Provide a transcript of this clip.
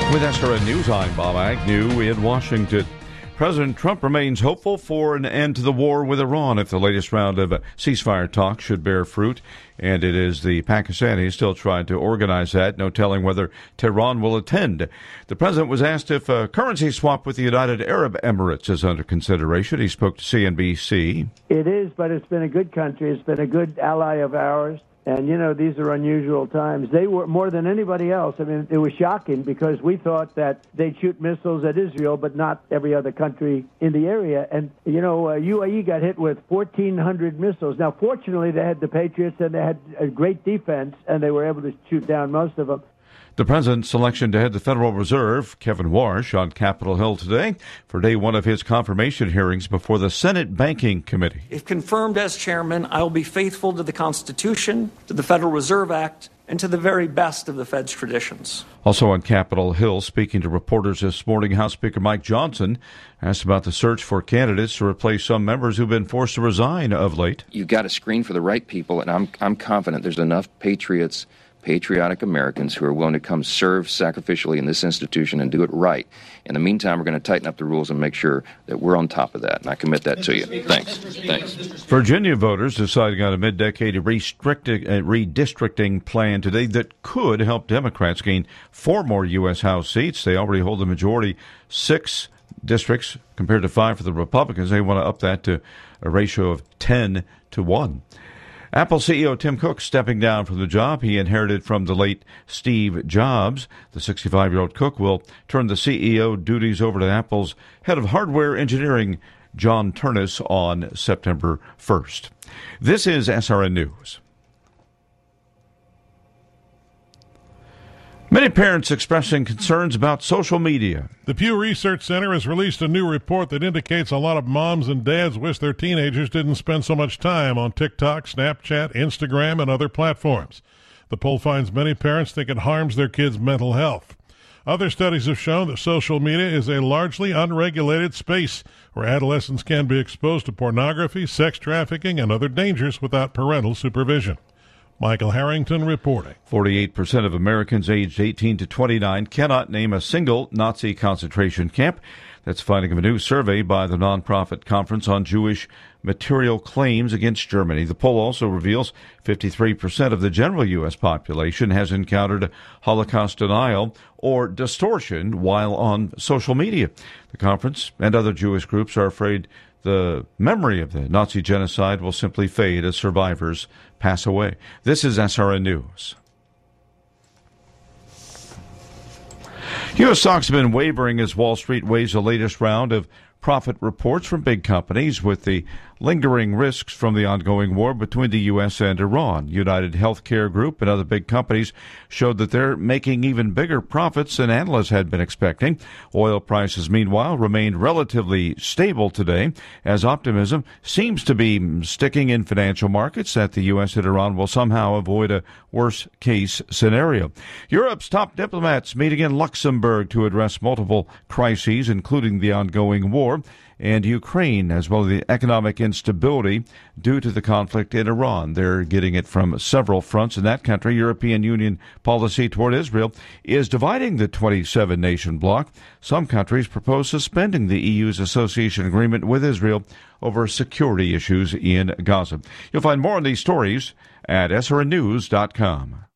With SRN News, I'm Bob Agnew in Washington. President Trump remains hopeful for an end to the war with Iran if the latest round of ceasefire talks should bear fruit. And it is the Pakistanis still trying to organize that. No telling whether Tehran will attend. The president was asked if a currency swap with the United Arab Emirates is under consideration. He spoke to CNBC. It is, but it's been a good country. It's been a good ally of ours. And, you know, these are unusual times. They were, more than anybody else, I mean, it was shocking because we thought that they'd shoot missiles at Israel, but not every other country in the area. And, you know, UAE got hit with 1,400 missiles. Now, fortunately, they had the Patriots and they had a great defense, and they were able to shoot down most of them. The president's selection to head the Federal Reserve, Kevin Warsh, on Capitol Hill today for day one of his confirmation hearings before the Senate Banking Committee. If confirmed as chairman, I will be faithful to the Constitution, to the Federal Reserve Act, and to the very best of the Fed's traditions. Also on Capitol Hill, speaking to reporters this morning, House Speaker Mike Johnson asked about the search for candidates to replace some members who've been forced to resign of late. You've got to screen for the right people, and I'm confident there's enough patriotic Americans who are willing to come serve sacrificially in this institution and do it right. In the meantime, we're going to tighten up the rules and make sure that we're on top of that, and I commit that to you. Thanks. Virginia voters deciding on a mid-decade redistricting plan today that could help Democrats gain 4 more U.S. House seats. They already hold the majority, 6 districts compared to 5 for the Republicans. They want to up that to a ratio of 10-1. Apple CEO Tim Cook stepping down from the job he inherited from the late Steve Jobs. The 65-year-old Cook will turn the CEO duties over to Apple's head of hardware engineering, John Ternus, on September 1st. This is SRN News. Many parents expressing concerns about social media. The Pew Research Center has released a new report that indicates a lot of moms and dads wish their teenagers didn't spend so much time on TikTok, Snapchat, Instagram, and other platforms. The poll finds many parents think it harms their kids' mental health. Other studies have shown that social media is a largely unregulated space where adolescents can be exposed to pornography, sex trafficking, and other dangers without parental supervision. Michael Harrington reporting. 48% of Americans aged 18 to 29 cannot name a single Nazi concentration camp. That's finding of a new survey by the nonprofit Conference on Jewish Material Claims Against Germany. The poll also reveals 53% of the general U.S. population has encountered Holocaust denial or distortion while on social media. The conference and other Jewish groups are afraid the memory of the Nazi genocide will simply fade as survivors pass away. This is SRN News. U.S. stocks have been wavering as Wall Street weighs the latest round of profit reports from big companies with the lingering risks from the ongoing war between the U.S. and Iran. United Healthcare Group and other big companies showed that they're making even bigger profits than analysts had been expecting. Oil prices, meanwhile, remained relatively stable today as optimism seems to be sticking in financial markets that the U.S. and Iran will somehow avoid a worst-case scenario. Europe's top diplomats meeting in Luxembourg to address multiple crises, including the ongoing war and Ukraine, as well as the economic instability due to the conflict in Iran. They're getting it from several fronts in that country. European Union policy toward Israel is dividing the 27-nation bloc. Some countries propose suspending the EU's association agreement with Israel over security issues in Gaza. You'll find more on these stories at srnnews.com.